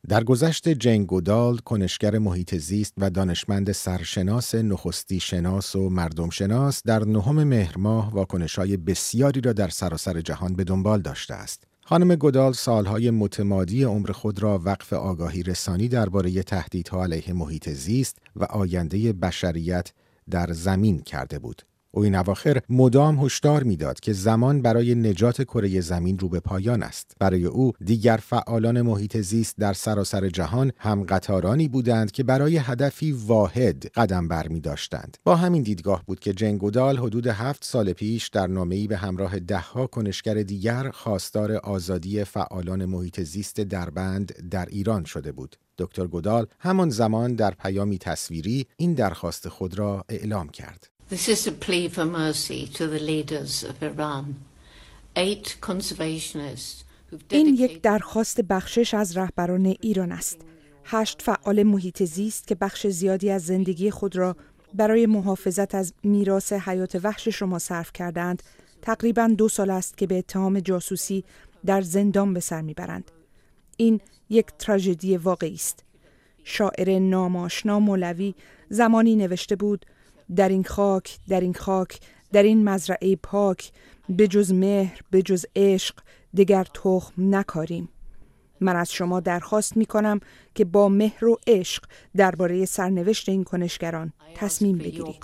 درگذشت جین گودال، کنشگر محیط زیست و دانشمند سرشناس، نخستی شناس و مردم شناس، در 9 مهر ماه واکنش‌های بسیاری را در سراسر جهان به دنبال داشته است. خانم گودال سالهای متمادی عمر خود را وقف آگاهی رسانی درباره تهدیدها علیه محیط زیست و آینده بشریت در زمین کرده بود. او این اواخر مدام هشدار می‌داد که زمان برای نجات کره زمین رو به پایان است. برای او دیگر فعالان محیط زیست در سراسر جهان هم قطارانی بودند که برای هدفی واحد قدم برمی‌داشتند. با همین دیدگاه بود که جین گودال حدود 7 سال پیش در نامه‌ای به همراه 10 کنشگر دیگر خواستار آزادی فعالان محیط زیست دربند در ایران شده بود. دکتر گودال همان زمان در پیامی تصویری این درخواست خود را اعلام کرد. This is a plea for mercy to the leaders of Iran. 8 conservationists این یک درخواست بخشش از رهبران ایران است. 8 فعال محیط زیست که بخش زیادی از زندگی خود را برای محافظت از میراث حیات وحش شما صرف کردند، تقریباً 2 سال است که به اتهام جاسوسی در زندان به سر میبرند. این یک تراژدی واقعی است. شاعر ناماشنا مولوی زمانی نوشته بود: در این خاک، در این خاک، در این مزرعه پاک، به جز مهر، به جز عشق، دگر تخم نکاریم. من از شما درخواست می کنم که با مهر و عشق درباره سرنوشت این کنشگران تصمیم بگیرید.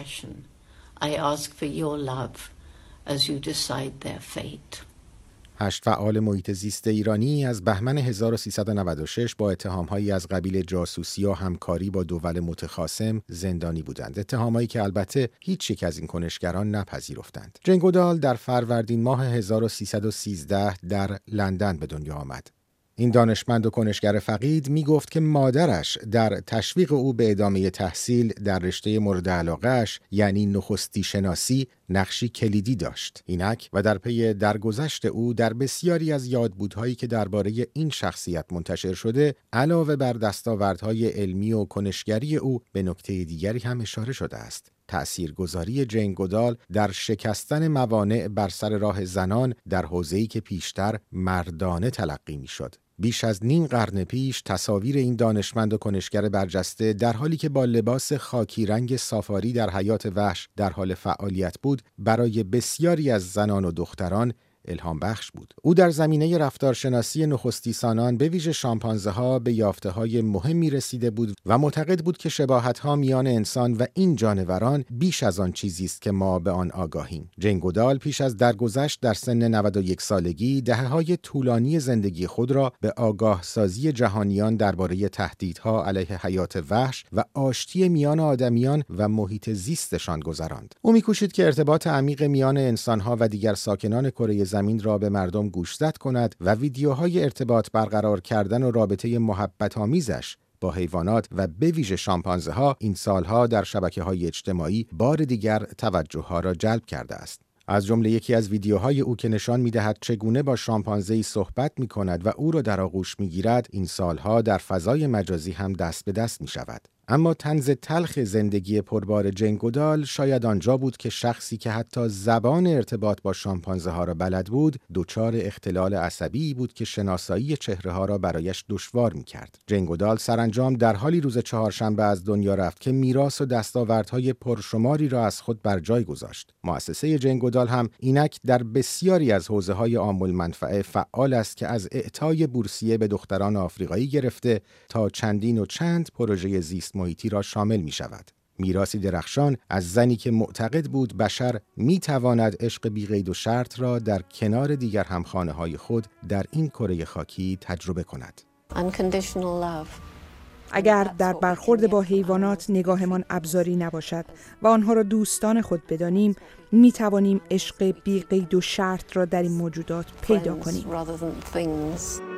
I ask for your love as you decide their fate. 8 فعال محیط زیست ایرانی از بهمن 1396 با اتهام‌هایی از قبیل جاسوسی و همکاری با دول متخاصم زندانی بودند. اتهامایی که البته هیچ یک از این کنشگران نپذیرفتند. جین گودال در فروردین ماه 1313 در لندن به دنیا آمد. این دانشمند و کنشگر فقید می گفت که مادرش در تشویق او به ادامه تحصیل در رشته مورد علاقه‌اش یعنی نخستی شناسی نقشی کلیدی داشت. اینک و در پی درگذشت او در بسیاری از یادبودهایی که درباره این شخصیت منتشر شده، علاوه بر دستاوردهای علمی و کنشگری او به نکته دیگری هم اشاره شده است: تأثیرگذاری جین گودال در شکستن موانع بر سر راه زنان در حوزه‌ای که پیشتر مردانه تلقی می‌شد. بیش از نیم قرن پیش تصاویر این دانشمند و کنشگر برجسته در حالی که با لباس خاکی رنگ سافاری در حیات وحش در حال فعالیت بود، برای بسیاری از زنان و دختران الهام بخش بود. او در زمینه رفتارشناسی نخستیسانان به ویژه شامپانزه ها به یافته های مهمی رسیده بود و معتقد بود که شباهت ها میان انسان و این جانوران بیش از آن چیزی است که ما به آن آگاهیم. جین گودال پیش از درگذشت در سن 91 سالگی دهه‌های طولانی زندگی خود را به آگاه سازی جهانیان درباره تهدیدها علیه حیات وحش و آشتی میان آدمیان و محیط زیستشان گذراند. او می‌کوشید که ارتباط عمیق میان انسان‌ها و دیگر ساکنان کره زمین را به مردم گوشزد کند و ویدیوهای ارتباط برقرار کردن و رابطه محبت آمیزش با حیوانات و به ویژه شامپانزه ها این سالها در شبکه‌های اجتماعی بار دیگر توجه ها را جلب کرده است. از جمله یکی از ویدیوهای او که نشان می‌دهد چگونه با شامپانزه‌ای صحبت می‌کند و او را در آغوش می‌گیرد، این سالها در فضای مجازی هم دست به دست می‌شود. اما طنز تلخ زندگی پربار جین گودال شاید آنجا بود که شخصی که حتی زبان ارتباط با شامپانزه ها را بلد بود، دچار اختلال عصبی بود که شناسایی چهره ها را برایش دشوار می‌کرد. جین گودال سرانجام در حالی روز چهارشنبه از دنیا رفت که میراث و دستاوردهای پرشماری را از خود بر جای گذاشت. مؤسسه جین گودال هم اینک در بسیاری از حوزه‌های عام المنفعه فعال است که از اعطای بورسیه به دختران آفریقایی گرفته تا چندین و چند پروژه زیست محیطی را شامل می شود. میراثی درخشان از زنی که معتقد بود بشر می تواند عشق بی قید و شرط را در کنار دیگر همخانه های خود در این کره خاکی تجربه کند. اگر در برخورد با حیوانات نگاهمان ابزاری نباشد و آنها را دوستان خود بدانیم، می توانیم عشق بی قید و شرط را در این موجودات پیدا کنیم.